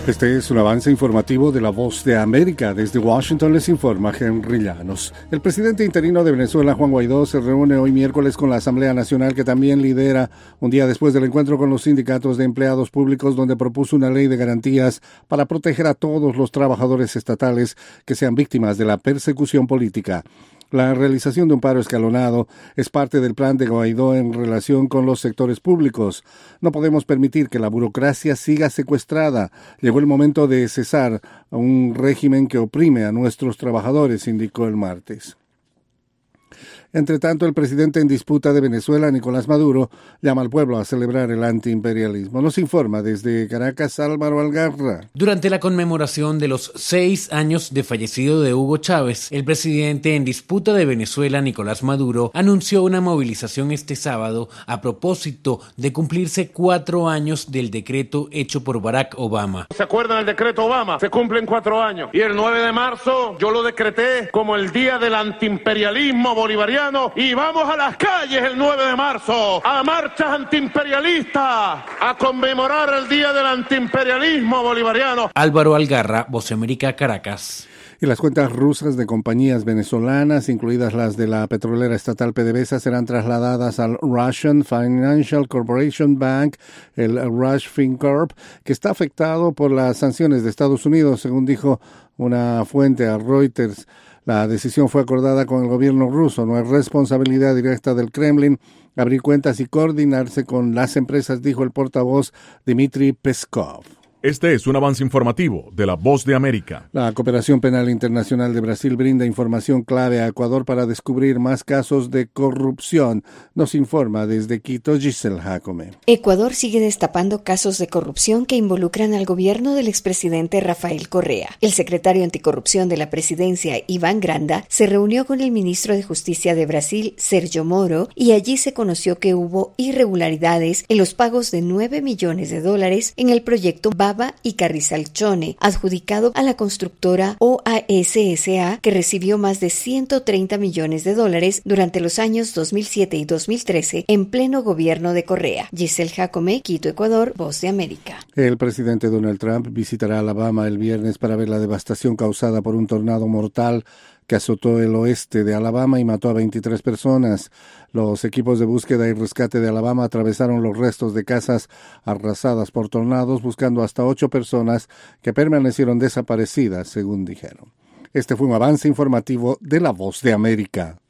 Este es un avance informativo de La Voz de América. Desde Washington les informa Henry Llanos. El presidente interino de Venezuela, Juan Guaidó, se reúne hoy miércoles con la Asamblea Nacional, que también lidera un día después del encuentro con los sindicatos de empleados públicos, donde propuso una ley de garantías para proteger a todos los trabajadores estatales que sean víctimas de la persecución política. La realización de un paro escalonado es parte del plan de Guaidó en relación con los sectores públicos. No podemos permitir que la burocracia siga secuestrada. Llegó el momento de cesar a un régimen que oprime a nuestros trabajadores, indicó el martes. Entre tanto, el presidente en disputa de Venezuela, Nicolás Maduro, llama al pueblo a celebrar el antiimperialismo. Nos informa desde Caracas Álvaro Algarra. Durante la conmemoración de los 6 años de fallecido de Hugo Chávez, el presidente en disputa de Venezuela, Nicolás Maduro, anunció una movilización este sábado a propósito de cumplirse 4 años del decreto hecho por Barack Obama. ¿Se acuerdan del decreto Obama? Se cumplen 4 años. Y el 9 de marzo yo lo decreté como el día del antiimperialismo bolivariano. Y vamos a las calles el 9 de marzo, a marchas antiimperialistas, a conmemorar el día del antiimperialismo bolivariano. Álvaro Algarra, Voz de América, Caracas. Y las cuentas rusas de compañías venezolanas, incluidas las de la petrolera estatal PDVSA, serán trasladadas al Russian Financial Corporation Bank, el Rush FinCorp, que está afectado por las sanciones de Estados Unidos, según dijo una fuente a Reuters. La decisión fue acordada con el gobierno ruso. No es responsabilidad directa del Kremlin abrir cuentas y coordinarse con las empresas, dijo el portavoz Dmitry Peskov. Este es un avance informativo de La Voz de América. La Cooperación Penal Internacional de Brasil brinda información clave a Ecuador para descubrir más casos de corrupción. Nos informa desde Quito Giselle Jacome. Ecuador sigue destapando casos de corrupción que involucran al gobierno del expresidente Rafael Correa. El secretario anticorrupción de la presidencia, Iván Granda, se reunió con el ministro de Justicia de Brasil, Sérgio Moro, y allí se conoció que hubo irregularidades en los pagos de $9 millones en el proyecto Baba y Carrizalchone, adjudicado a la constructora OASSA, que recibió más de $130 millones durante los años 2007 y 2013 en pleno gobierno de Correa. Giselle Jacome, Quito, Ecuador, Voz de América. El presidente Donald Trump visitará Alabama el viernes para ver la devastación causada por un tornado mortal que azotó el oeste de Alabama y mató a 23 personas. Los equipos de búsqueda y rescate de Alabama atravesaron los restos de casas arrasadas por tornados, buscando hasta 8 personas que permanecieron desaparecidas, según dijeron. Este fue un avance informativo de La Voz de América.